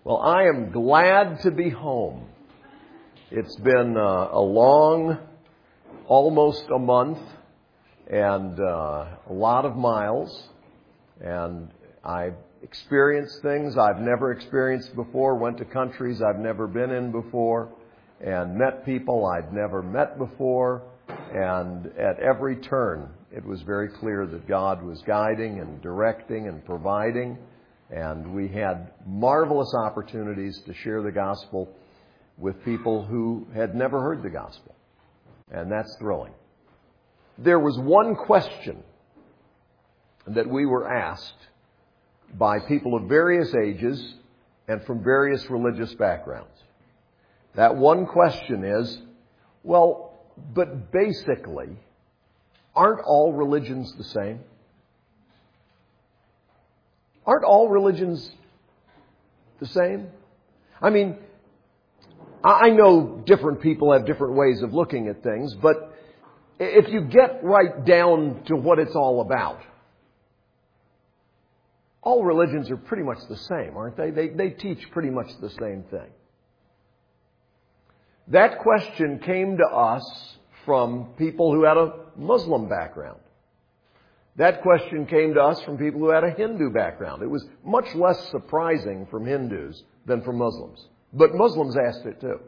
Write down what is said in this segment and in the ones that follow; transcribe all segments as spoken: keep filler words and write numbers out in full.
Well, I am glad to be home. It's been uh, a long, almost a month, and uh, a lot of miles, and I've experienced things I've never experienced before, went to countries I've never been in before, and met people I'd never met before, and at every turn it was very clear that God was guiding and directing and providing, and we had marvelous opportunities to share the gospel with people who had never heard the gospel, and that's thrilling. There was one question that we were asked by people of various ages and from various religious backgrounds. That one question is, well, but basically, aren't all religions the same? Aren't all religions the same? I mean, I know different people have different ways of looking at things, but if you get right down to what it's all about, all religions are pretty much the same, aren't they? They, they teach pretty much the same thing. That question came to us from people who had a Muslim background. That question came to us from people who had a Hindu background. It was much less surprising from Hindus than from Muslims. But Muslims asked it too.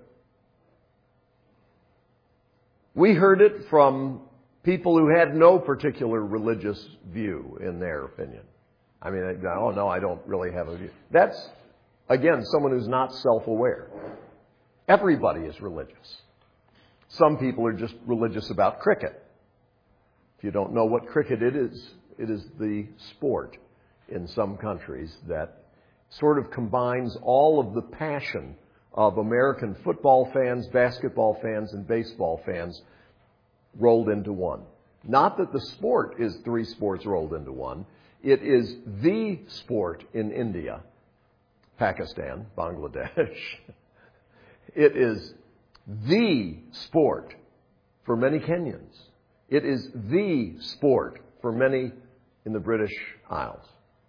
We heard it from people who had no particular religious view in their opinion. I mean, oh no, I don't really have a view. That's, again, someone who's not self-aware. Everybody is religious. Some people are just religious about cricket. If you don't know what cricket it is, it is the sport in some countries that sort of combines all of the passion of American football fans, basketball fans, and baseball fans rolled into one. Not that the sport is three sports rolled into one. It is the sport in India, Pakistan, Bangladesh. It is the sport for many Kenyans. It is the sport for many in the British Isles.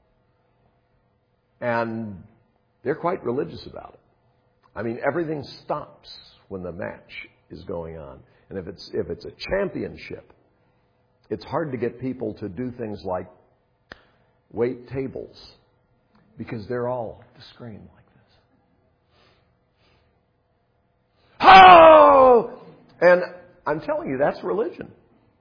And they're quite religious about it. I mean, everything stops when the match is going on. And if it's if it's a championship, it's hard to get people to do things like wait tables because they're all to scream like this. Oh! And I'm telling you, that's religion.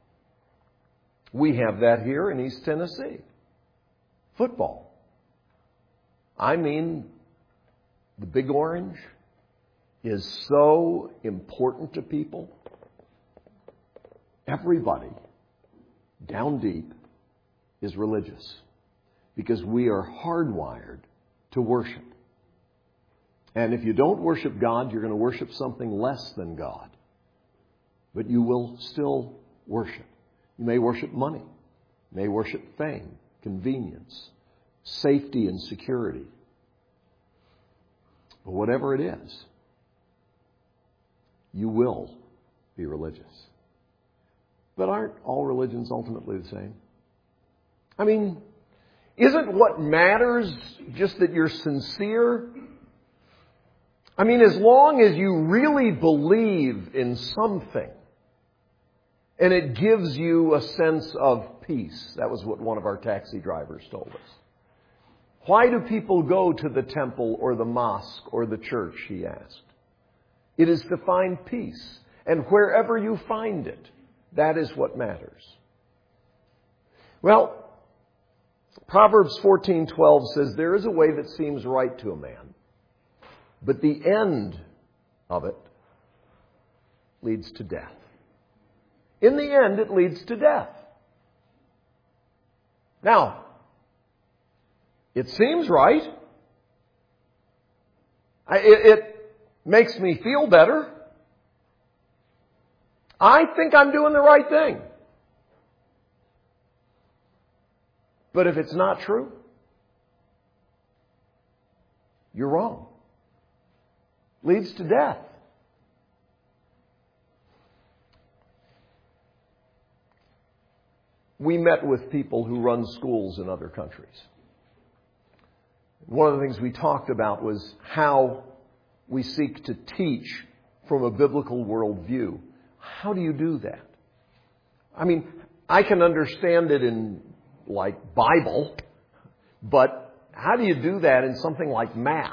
We have that here in East Tennessee. Football. I mean, the Big Orange is so important to people. Everybody, down deep, is religious because we are hardwired to worship. And if you don't worship God, you're going to worship something less than God. But you will still worship. You may worship money. You may worship fame, convenience, safety and security. But whatever it is, you will be religious. But aren't all religions ultimately the same? I mean, isn't what matters just that you're sincere? I mean, as long as you really believe in something, and it gives you a sense of peace. That was what one of our taxi drivers told us. Why do people go to the temple or the mosque or the church, he asked. It is to find peace. And wherever you find it, that is what matters. Well, Proverbs fourteen twelve says, there is a way that seems right to a man, but the end of it leads to death. In the end, it leads to death. Now, it seems right. I, it, it makes me feel better. I think I'm doing the right thing. But if it's not true, you're wrong. Leads to death. We met with people who run schools in other countries. One of the things we talked about was how we seek to teach from a biblical worldview. How do you do that? I mean, I can understand it in, like, Bible, but how do you do that in something like math?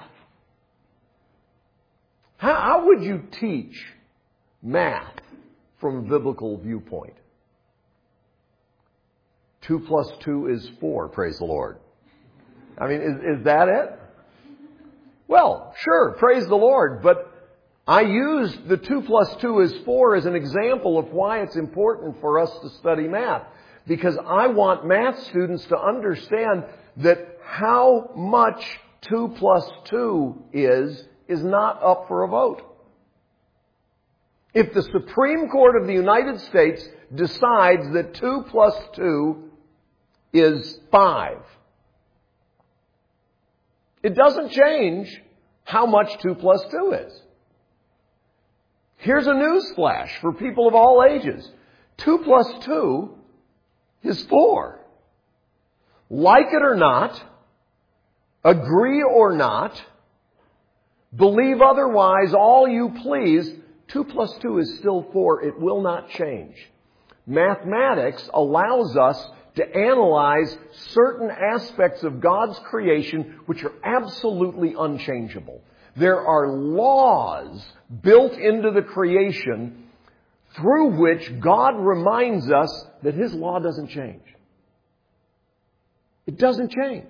How, how would you teach math from a biblical viewpoint? Two plus two is four, praise the Lord. I mean, is, is that it? Well, sure, praise the Lord, but I used the two plus two is four as an example of why it's important for us to study math. Because I want math students to understand that how much two plus two is, is not up for a vote. If the Supreme Court of the United States decides that two plus two is five, it doesn't change how much two plus two is. Here's a news flash for people of all ages. two plus two is four. Like it or not, agree or not, believe otherwise, all you please, two plus two is still four. It will not change. Mathematics allows us to analyze certain aspects of God's creation which are absolutely unchangeable. There are laws built into the creation through which God reminds us that His law doesn't change. It doesn't change.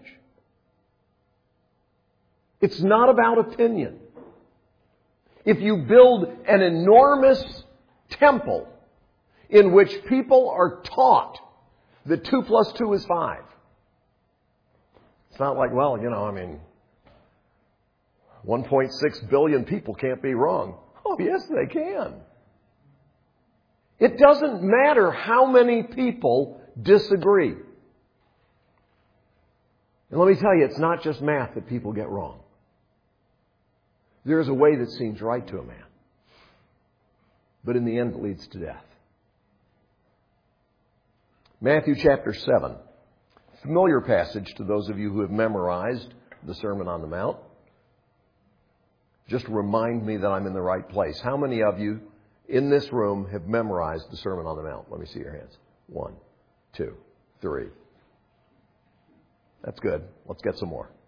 It's not about opinion. If you build an enormous temple in which people are taught that two plus two is five, it's not like, well, you know, I mean, one point six billion people can't be wrong. Oh, yes, they can. It doesn't matter how many people disagree. And let me tell you, it's not just math that people get wrong. There is a way that seems right to a man, but in the end it leads to death. Matthew chapter seven. Familiar passage to those of you who have memorized the Sermon on the Mount. Just remind me that I'm in the right place. How many of you in this room have memorized the Sermon on the Mount? Let me see your hands. One, two, three. That's good. Let's get some more.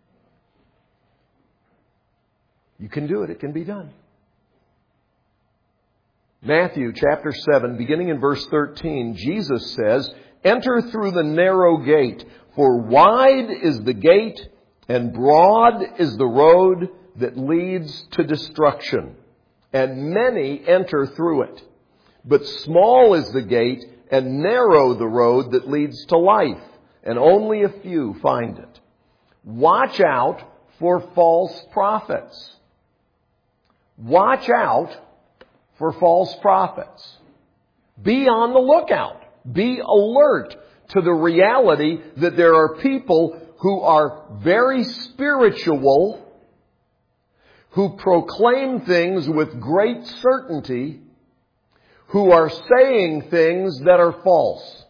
You can do it. It can be done. Matthew chapter seven, beginning in verse thirteen, Jesus says, "Enter through the narrow gate, for wide is the gate and broad is the road that leads to destruction, and many enter through it. But small is the gate and narrow the road that leads to life, and only a few find it. Watch out for false prophets." Watch out for false prophets. Be on the lookout. Be alert to the reality that there are people who are very spiritual, who proclaim things with great certainty, who are saying things that are false.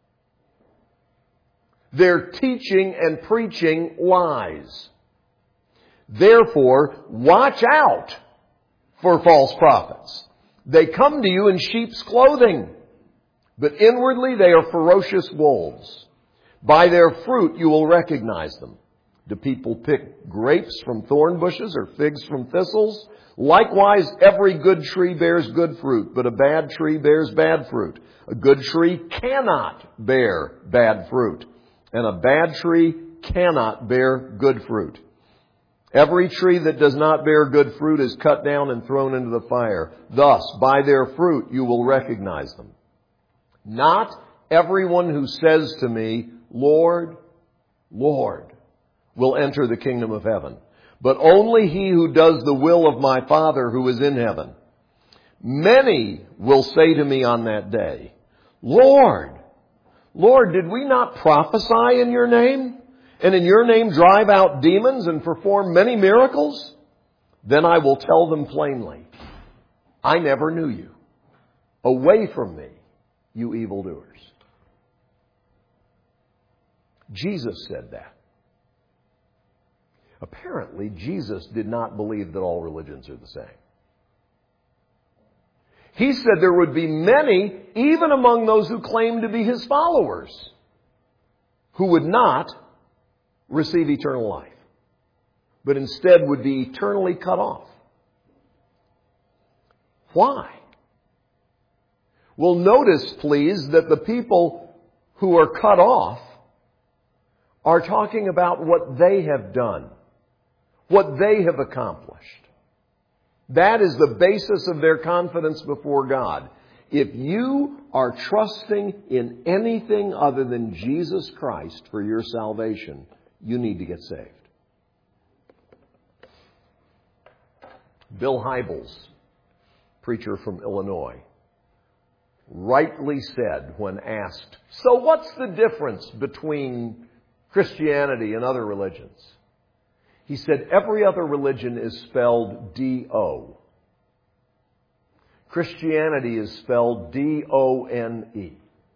They're teaching and preaching lies. Therefore, watch out for false prophets. They come to you in sheep's clothing, but inwardly they are ferocious wolves. By their fruit you will recognize them. Do people pick grapes from thorn bushes or figs from thistles? Likewise, every good tree bears good fruit, but a bad tree bears bad fruit. A good tree cannot bear bad fruit, and a bad tree cannot bear good fruit. Every tree that does not bear good fruit is cut down and thrown into the fire. Thus, by their fruit you will recognize them. Not everyone who says to me, "Lord, Lord," will enter the kingdom of heaven, but only he who does the will of my Father who is in heaven. Many will say to me on that day, "Lord, Lord, did we not prophesy in your name? And in your name drive out demons and perform many miracles?" Then I will tell them plainly, "I never knew you. Away from me, you evildoers." Jesus said that. Apparently, Jesus did not believe that all religions are the same. He said there would be many, even among those who claim to be His followers, who would not receive eternal life, but instead would be eternally cut off. Why? Well, notice, please, that the people who are cut off are talking about what they have done, what they have accomplished. That is the basis of their confidence before God. If you are trusting in anything other than Jesus Christ for your salvation, you need to get saved. Bill Hybels, preacher from Illinois, rightly said when asked, so what's the difference between Christianity and other religions? He said, every other religion is spelled D O. Christianity is spelled D O N E.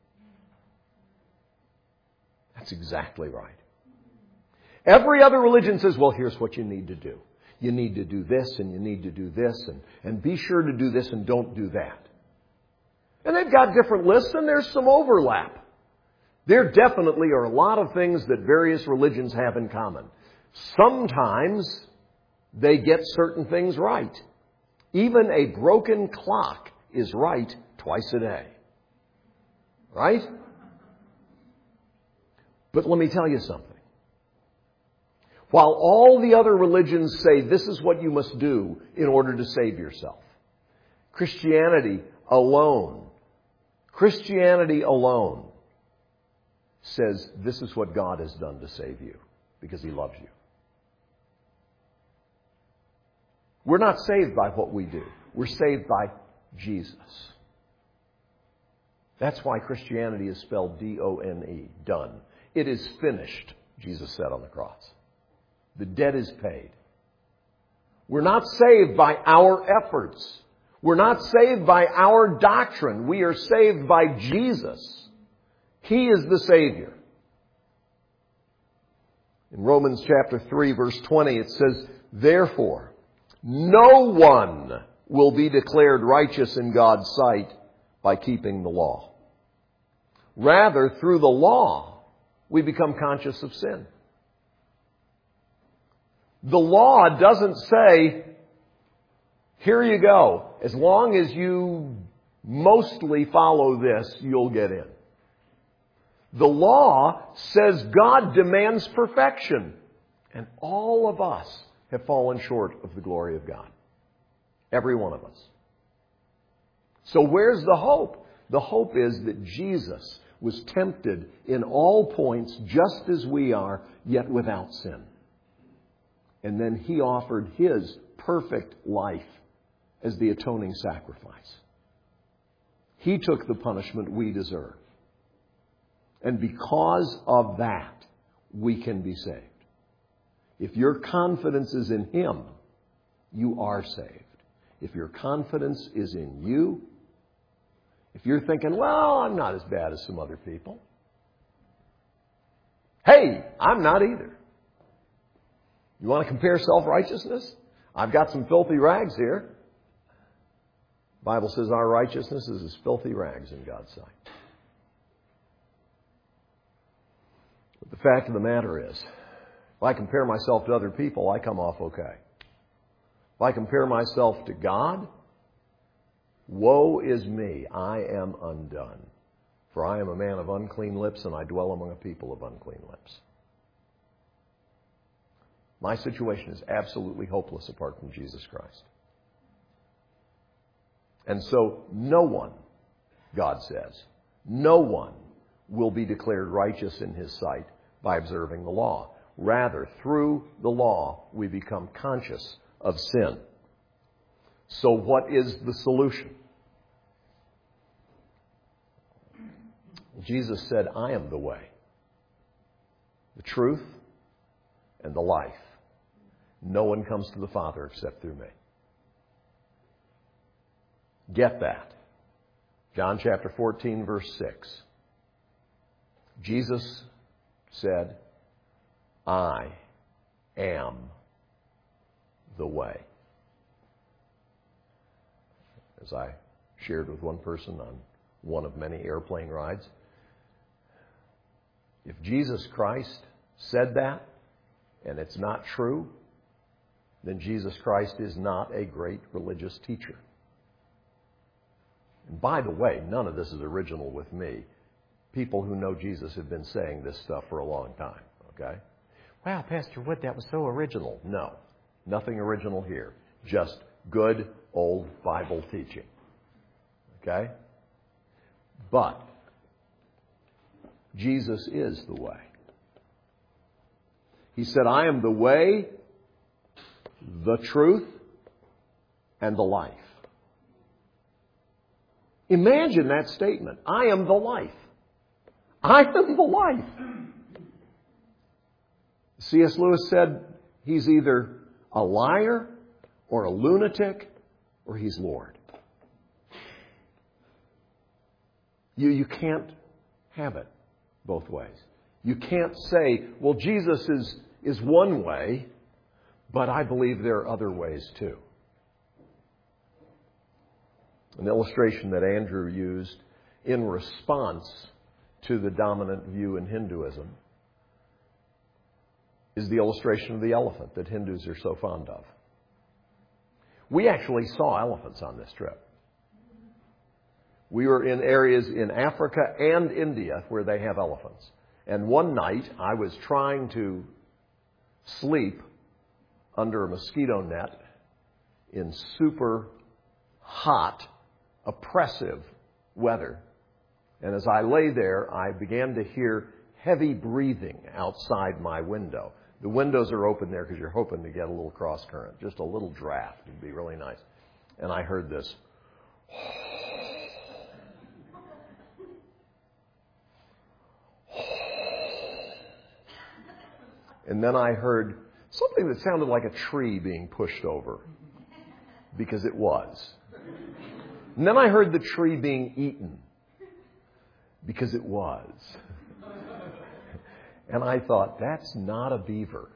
That's exactly right. Every other religion says, well, here's what you need to do. You need to do this and you need to do this and, and be sure to do this and don't do that. And they've got different lists and there's some overlap. There definitely are a lot of things that various religions have in common. Sometimes they get certain things right. Even a broken clock is right twice a day. Right? But let me tell you something. While all the other religions say this is what you must do in order to save yourself, Christianity alone, Christianity alone says this is what God has done to save you because He loves you. We're not saved by what we do. We're saved by Jesus. That's why Christianity is spelled D O N E, done. It is finished, Jesus said on the cross. The debt is paid. We're not saved by our efforts. We're not saved by our doctrine. We are saved by Jesus. He is the Savior. In Romans chapter three, verse twenty, it says, therefore, no one will be declared righteous in God's sight by keeping the law. Rather, through the law, we become conscious of sin. The law doesn't say, here you go. As long as you mostly follow this, you'll get in. The law says God demands perfection. And all of us have fallen short of the glory of God. Every one of us. So where's the hope? The hope is that Jesus was tempted in all points just as we are, yet without sin. And then He offered His perfect life as the atoning sacrifice. He took the punishment we deserve. And because of that, we can be saved. If your confidence is in Him, you are saved. If your confidence is in you, if you're thinking, well, I'm not as bad as some other people. Hey, I'm not either. You want to compare self-righteousness? I've got some filthy rags here. The Bible says our righteousness is as filthy rags in God's sight. But the fact of the matter is, if I compare myself to other people, I come off okay. If I compare myself to God, woe is me, I am undone. For I am a man of unclean lips, and I dwell among a people of unclean lips. My situation is absolutely hopeless apart from Jesus Christ. And so no one, God says, no one will be declared righteous in His sight by observing the law. Rather, through the law, we become conscious of sin. So what is the solution? Jesus said, I am the way, the truth, and the life. No one comes to the Father except through me. Get that. John chapter fourteen, verse six. Jesus said, I am the way. As I shared with one person on one of many airplane rides, if Jesus Christ said that and it's not true, then Jesus Christ is not a great religious teacher. And by the way, none of this is original with me. People who know Jesus have been saying this stuff for a long time, okay? Wow, Pastor Wood, that was so original. No, nothing original here. Just good old Bible teaching, okay? But Jesus is the way. He said, I am the way, the truth, and the life. Imagine that statement. I am the life. I am the life. C S Lewis said he's either a liar or a lunatic or he's Lord. You, you can't have it both ways. You can't say, well, Jesus is, is one way, but I believe there are other ways too. An illustration that Andrew used in response to the dominant view in Hinduism is the illustration of the elephant that Hindus are so fond of. We actually saw elephants on this trip. We were in areas in Africa and India where they have elephants. And one night I was trying to sleep under a mosquito net in super hot, oppressive weather. And as I lay there, I began to hear heavy breathing outside my window. The windows are open there because you're hoping to get a little cross current, just a little draft. It'd be really nice. And I heard this. And then I heard something that sounded like a tree being pushed over, because it was. And then I heard the tree being eaten, because it was. And I thought, that's not a beaver.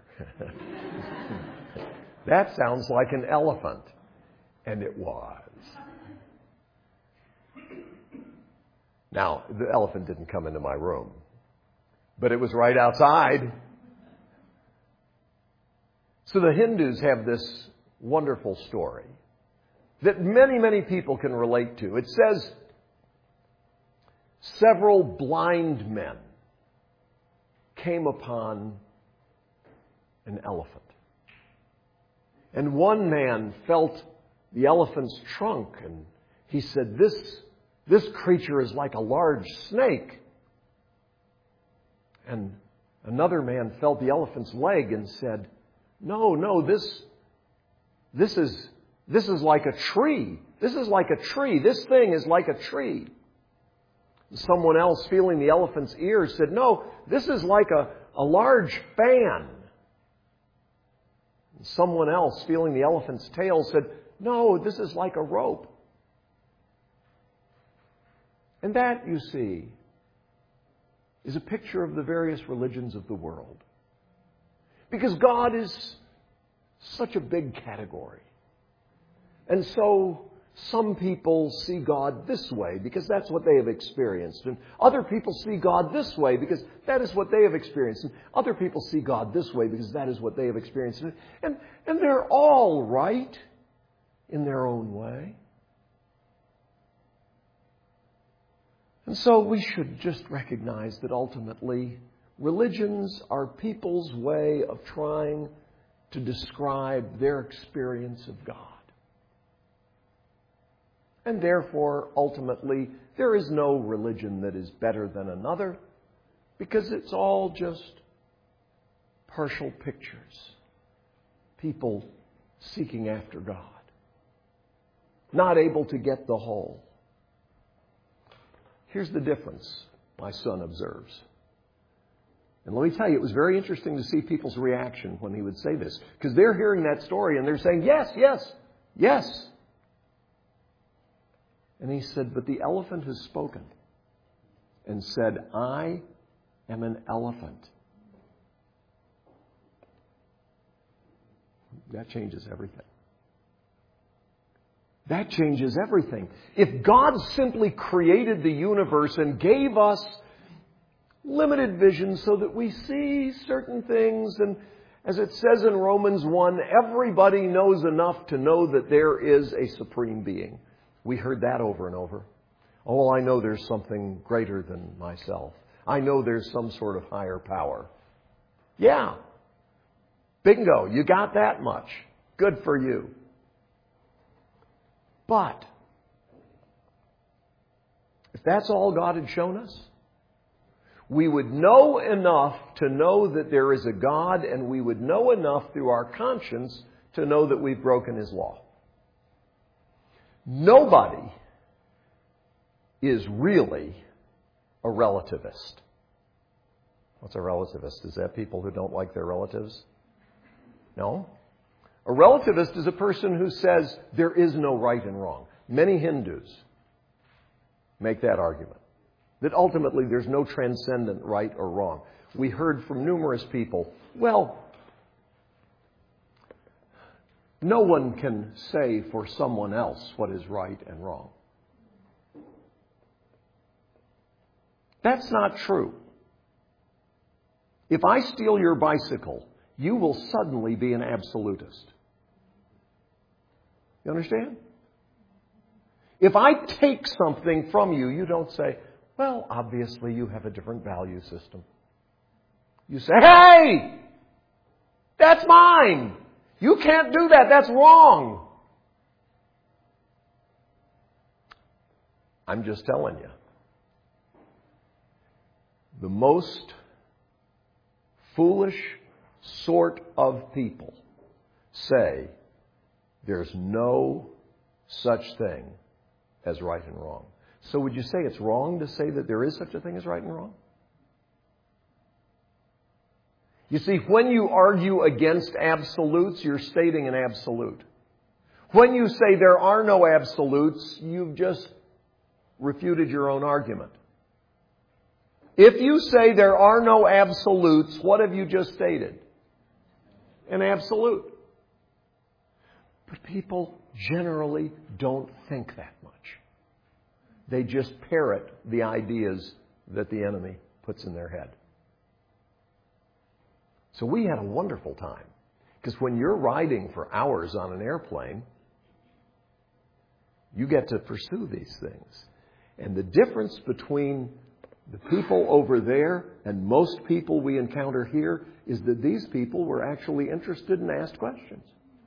That sounds like an elephant. And it was. Now, the elephant didn't come into my room, but it was right outside. So the Hindus have this wonderful story that many, many people can relate to. It says, several blind men came upon an elephant. And one man felt the elephant's trunk, and he said, this, this creature is like a large snake. And another man felt the elephant's leg and said, no, no, this, this is, this is like a tree. This is like a tree. This thing is like a tree. Someone else, feeling the elephant's ear, said, no, this is like a, a large fan. Someone else, feeling the elephant's tail, said, no, this is like a rope. And that, you see, is a picture of the various religions of the world. Because God is such a big category. And so some people see God this way because that's what they have experienced. And other people see God this way because that is what they have experienced. And other people see God this way because that is what they have experienced. And, and, and they're all right in their own way. And so we should just recognize that ultimately religions are people's way of trying to describe their experience of God. And therefore, ultimately, there is no religion that is better than another because it's all just partial pictures. People seeking after God, not able to get the whole. Here's the difference, my son observes. And let me tell you, it was very interesting to see people's reaction when he would say this. Because they're hearing that story and they're saying, yes, yes, yes. And he said, but the elephant has spoken and said, I am an elephant. That changes everything. That changes everything. If God simply created the universe and gave us limited vision so that we see certain things, and as it says in Romans one, everybody knows enough to know that there is a supreme being. We heard that over and over. Oh, I know there's something greater than myself. I know there's some sort of higher power. Yeah. Bingo. You got that much. Good for you. But if that's all God had shown us, we would know enough to know that there is a God, and we would know enough through our conscience to know that we've broken His law. Nobody is really a relativist. What's a relativist? Is that people who don't like their relatives? No. A relativist is a person who says there is no right and wrong. Many Hindus make that argument, that ultimately there's no transcendent right or wrong. We heard from numerous people, well, no one can say for someone else what is right and wrong. That's not true. If I steal your bicycle, you will suddenly be an absolutist. You understand? If I take something from you, you don't say, well, obviously you have a different value system. You say, hey, that's mine. You can't do that. That's wrong. I'm just telling you. The most foolish sort of people say there's no such thing as right and wrong. So would you say it's wrong to say that there is such a thing as right and wrong? You see, when you argue against absolutes, you're stating an absolute. When you say there are no absolutes, you've just refuted your own argument. If you say there are no absolutes, what have you just stated? An absolute. But people generally don't think that much. They just parrot the ideas that the enemy puts in their head. So we had a wonderful time. Because when you're riding for hours on an airplane, you get to pursue these things. And the difference between the people over there and most people we encounter here is that these people were actually interested and asked questions.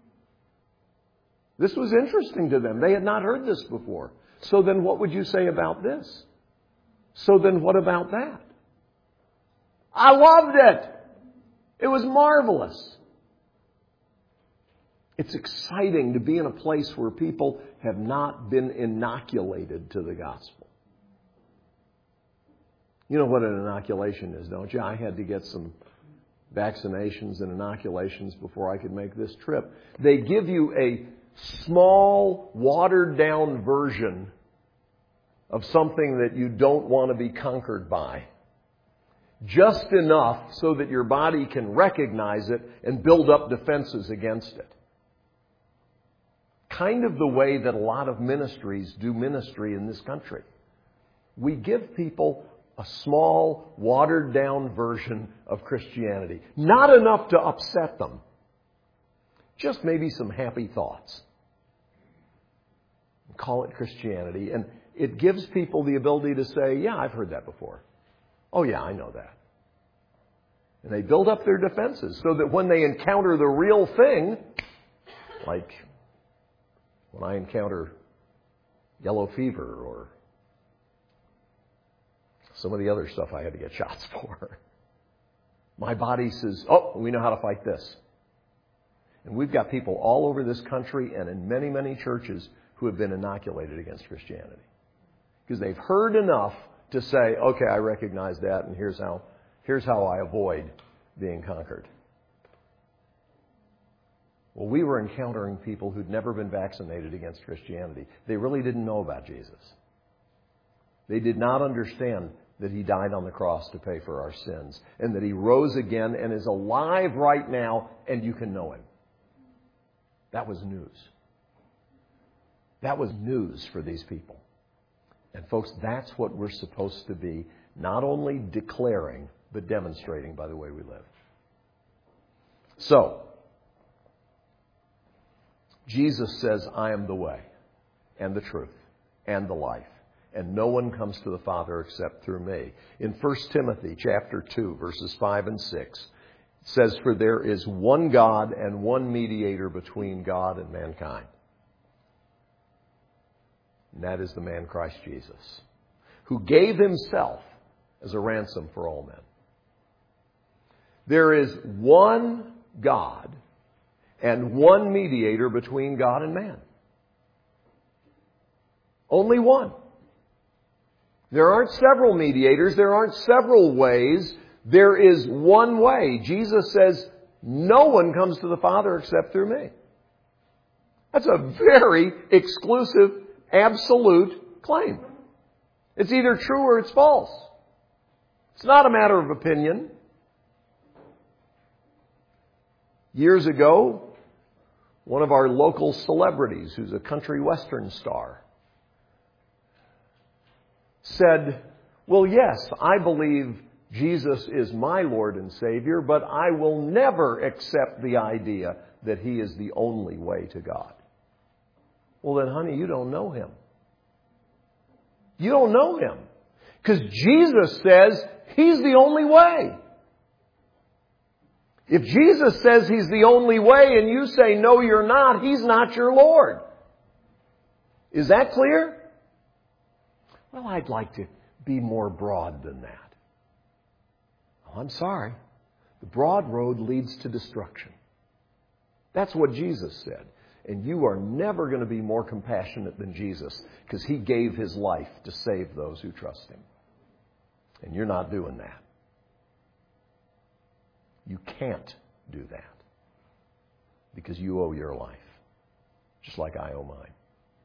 This was interesting to them. They had not heard this before. So then what would you say about this? So then what about that? I loved it. It was marvelous. It's exciting to be in a place where people have not been inoculated to the gospel. You know what an inoculation is, don't you? I had to get some vaccinations and inoculations before I could make this trip. They give you a small, watered-down version of something that you don't want to be conquered by. Just enough so that your body can recognize it and build up defenses against it. Kind of the way that a lot of ministries do ministry in this country. We give people a small, watered-down version of Christianity. Not enough to upset them. Just maybe some happy thoughts. Call it Christianity. And it gives people the ability to say, yeah, I've heard that before. Oh, yeah, I know that. And they build up their defenses so that when they encounter the real thing, like when I encounter yellow fever or some of the other stuff I had to get shots for, my body says, oh, we know how to fight this. And we've got people all over this country and in many, many churches who have been inoculated against Christianity. Because they've heard enough to say, okay, I recognize that, and here's how, here's how I avoid being conquered. Well, we were encountering people who'd never been vaccinated against Christianity. They really didn't know about Jesus. They did not understand that He died on the cross to pay for our sins, and that He rose again and is alive right now, and you can know Him. That was news. That was news for these people. And folks, that's what we're supposed to be, not only declaring, but demonstrating by the way we live. So, Jesus says, I am the way and the truth and the life. And no one comes to the Father except through me. In First Timothy chapter two, verses five and six, it says, for there is one God and one mediator between God and mankind. And that is the man Christ Jesus, who gave himself as a ransom for all men. There is one God and one mediator between God and man. Only one. There aren't several mediators. There aren't several ways. There is one way. Jesus says, no one comes to the Father except through me. That's a very exclusive, absolute claim. It's either true or it's false. It's not a matter of opinion. Years ago, one of our local celebrities, who's a country western star, said, well, yes, I believe Jesus is my Lord and Savior, but I will never accept the idea that He is the only way to God. Well, then, honey, you don't know Him. You don't know Him. Because Jesus says He's the only way. If Jesus says He's the only way and you say, no, you're not, He's not your Lord. Is that clear? Well, I'd like to be more broad than that. Well, I'm sorry. The broad road leads to destruction. That's what Jesus said. And you are never going to be more compassionate than Jesus, because He gave His life to save those who trust Him. And you're not doing that. You can't do that, because you owe your life, just like I owe mine.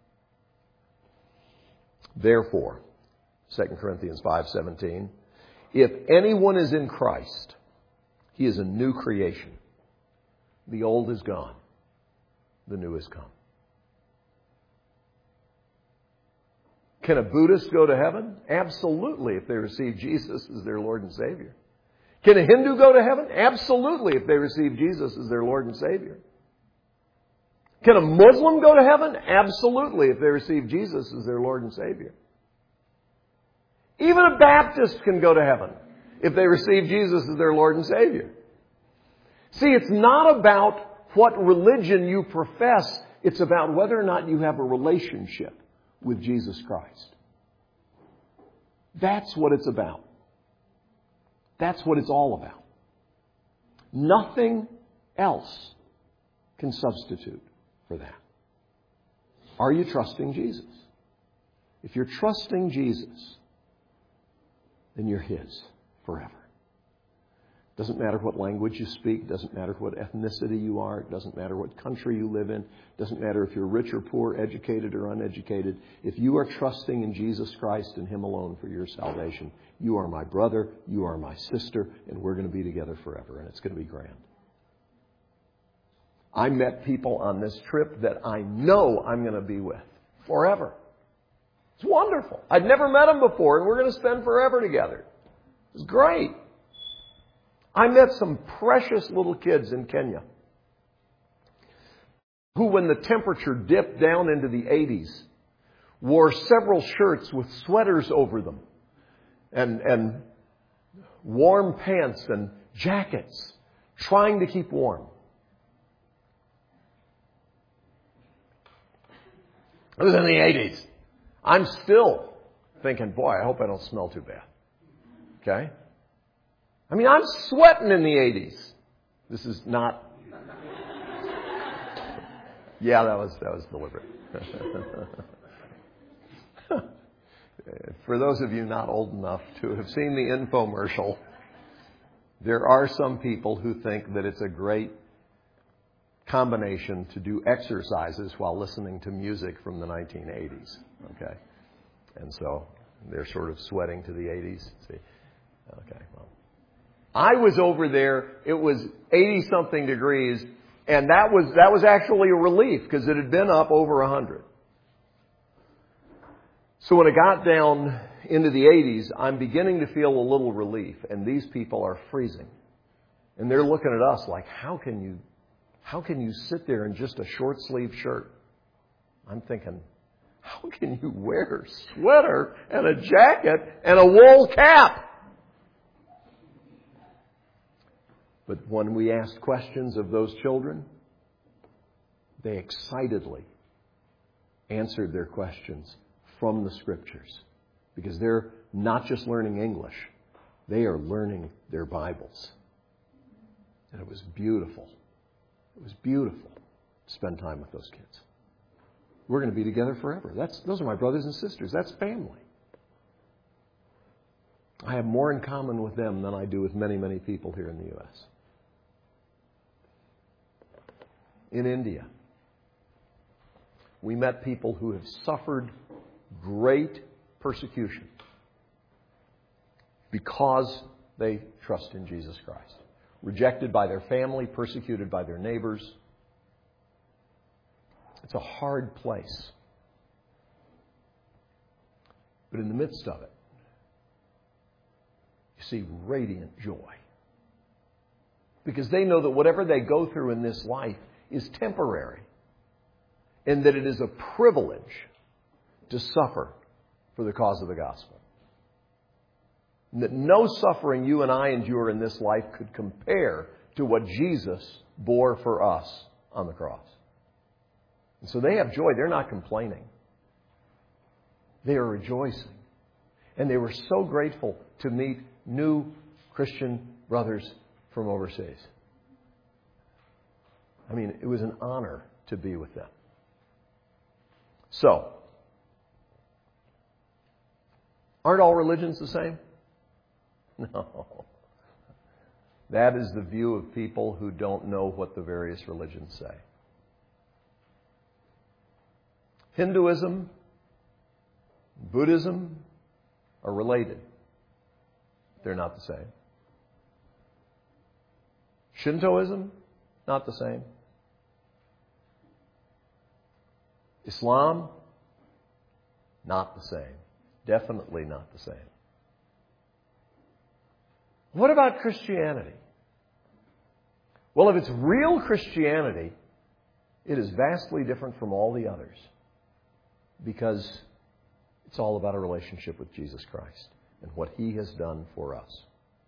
Therefore, Second Corinthians five seventeen, if anyone is in Christ, he is a new creation. The old is gone. The new has come. Can a Buddhist go to heaven? Absolutely, if they receive Jesus as their Lord and Savior. Can a Hindu go to heaven? Absolutely, if they receive Jesus as their Lord and Savior. Can a Muslim go to heaven? Absolutely, if they receive Jesus as their Lord and Savior. Even a Baptist can go to heaven if they receive Jesus as their Lord and Savior. See, it's not about what religion you profess. It's about whether or not you have a relationship with Jesus Christ. That's what it's about. That's what it's all about. Nothing else can substitute for that. Are you trusting Jesus? If you're trusting Jesus, then you're His forever. Doesn't matter what language you speak. Doesn't matter what ethnicity you are. It doesn't matter what country you live in. Doesn't matter if you're rich or poor, educated or uneducated. If you are trusting in Jesus Christ and Him alone for your salvation, you are my brother, you are my sister, and we're going to be together forever, and it's going to be grand. I met people on this trip that I know I'm going to be with forever. It's wonderful. I'd never met them before, and we're going to spend forever together. It's great. I met some precious little kids in Kenya who, when the temperature dipped down into the eighties, wore several shirts with sweaters over them and, and warm pants and jackets, trying to keep warm. It was in the eighties. I'm still thinking, boy, I hope I don't smell too bad. Okay? I mean, I'm sweating in the eighties. This is not... Yeah, that was that was deliberate. For those of you not old enough to have seen the infomercial, there are some people who think that it's a great combination to do exercises while listening to music from the nineteen eighties. Okay? And so they're sort of sweating to the eighties. See? Okay, well. I was over there, it was eighty-something degrees, And that was, that was actually a relief because it had been up over a hundred. So when it got down into the eighties, I'm beginning to feel a little relief. And these people are freezing. And they're looking at us like, how can you, how can you sit there in just a short sleeve shirt? I'm thinking, how can you wear a sweater and a jacket and a wool cap? But when we asked questions of those children, they excitedly answered their questions from the Scriptures. Because they're not just learning English, they are learning their Bibles. And it was beautiful. It was beautiful to spend time with those kids. We're going to be together forever. That's, those are my brothers and sisters. That's family. I have more in common with them than I do with many, many people here in the U S In India, we met people who have suffered great persecution because they trust in Jesus Christ. Rejected by their family, persecuted by their neighbors. It's a hard place. But in the midst of it, you see radiant joy. Because they know that whatever they go through in this life is temporary. And that it is a privilege to suffer for the cause of the gospel. And that no suffering you and I endure in this life could compare to what Jesus bore for us on the cross. And so they have joy. They're not complaining. They are rejoicing. And they were so grateful to meet new Christian brothers from overseas. I mean, it was an honor to be with them. So, aren't all religions the same? No. That is the view of people who don't know what the various religions say. Hinduism, Buddhism are related. They're not the same. Shintoism, not the same. Islam, not the same. Definitely not the same. What about Christianity? Well, if it's real Christianity, it is vastly different from all the others. Because it's all about a relationship with Jesus Christ and what He has done for us.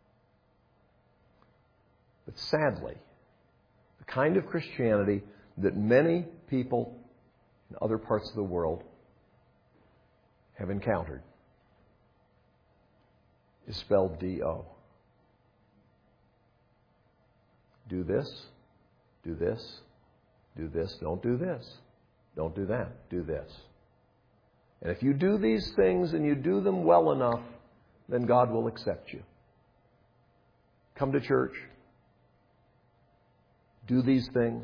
But sadly, the kind of Christianity that many people in other parts of the world have encountered is spelled D O. Do this, do this, do this, don't do this, don't do that, do this. And if you do these things and you do them well enough, then God will accept you. Come to church. Do these things.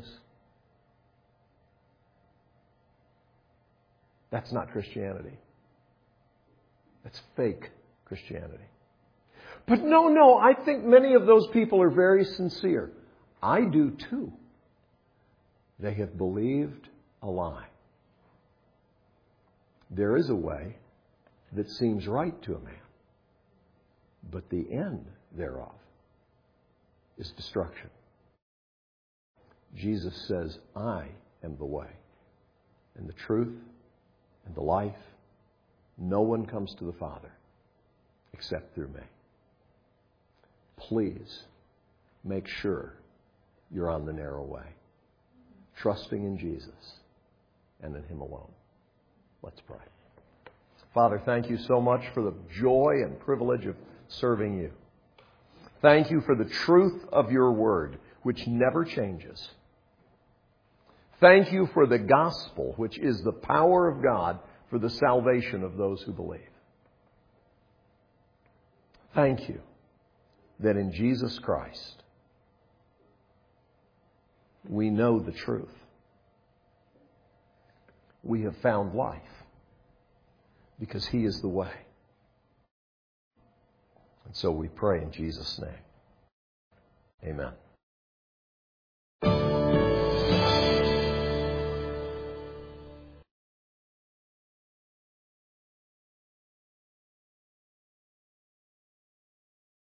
That's not Christianity. That's fake Christianity. But no, no, I think many of those people are very sincere. I do too. They have believed a lie. There is a way that seems right to a man, but the end thereof is destruction. Jesus says, I am the way and the truth and the life. No one comes to the Father except through me. Please make sure you're on the narrow way, trusting in Jesus and in Him alone. Let's pray. Father, thank you so much for the joy and privilege of serving you. Thank you for the truth of your word, which never changes. Thank you for the gospel, which is the power of God for the salvation of those who believe. Thank you that in Jesus Christ we know the truth. We have found life because He is the way. And so we pray in Jesus' name. Amen.